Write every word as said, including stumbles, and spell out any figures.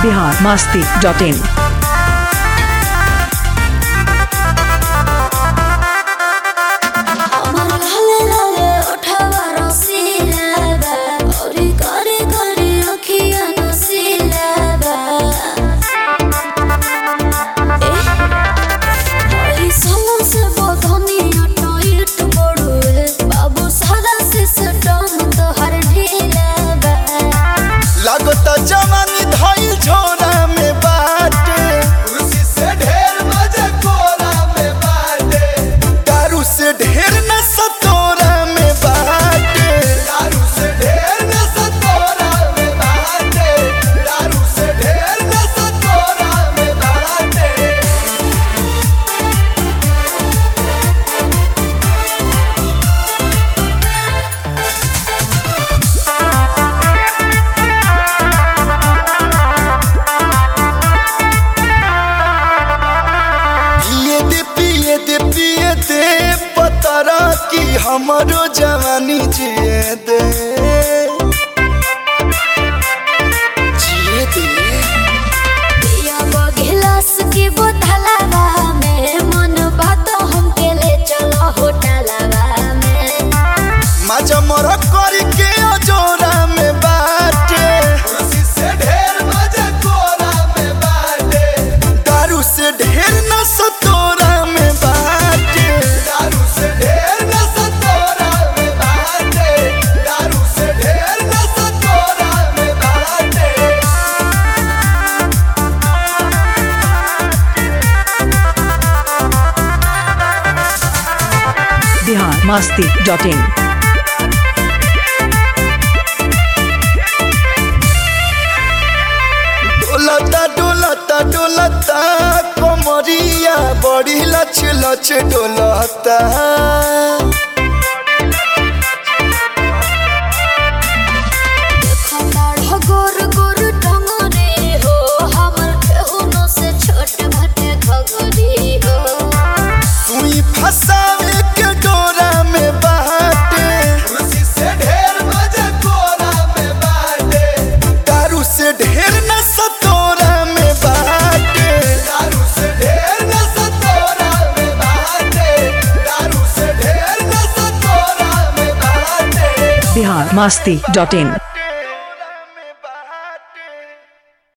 Bihar Masti dot इन। जवानी धइल झोरा में बाटे, खुशी से ढेर मजा कोरा में बाटे, दारू से ढेर नशा तोरा में बाटे, दारू से ढेर नशा तोरा में बाटे, दारू से ढेर नशा तोरा में बाटे। पिए दे पतरा की हमरो जवानी जिए दे, जिए दे पिया गिलास की बोतलवा में मन बात हमके ले चलो होटलवा में, मजा मोरा करी के अजोरा में बाटे, खुशी से ढेर मजा कोरा में बाटे, दारू से ढेर नशा तोरा में बाटे, दारू से ढेर नशा तोरा में बाटे, दारू से ढेर नशा तोरा में बाटे। Bihar Masti dot in. डोलता डोलता डोलता कोमरिया बड़ी लच लच डोलता, गोर गोर टंगरे हो हमर केहूनो से छोट भटे खगरी हो, सुई फसावे के डोरा में बाटे, खुशी से ढेर मजा कोरा में बाटे, दारू से ढेर नशा तोरा में बाटे, दारू से ढेर नशा तोरा में बाटे, दारू से ढेर नशा तोरा में बाटे। बिहार मस्ती डॉट इन।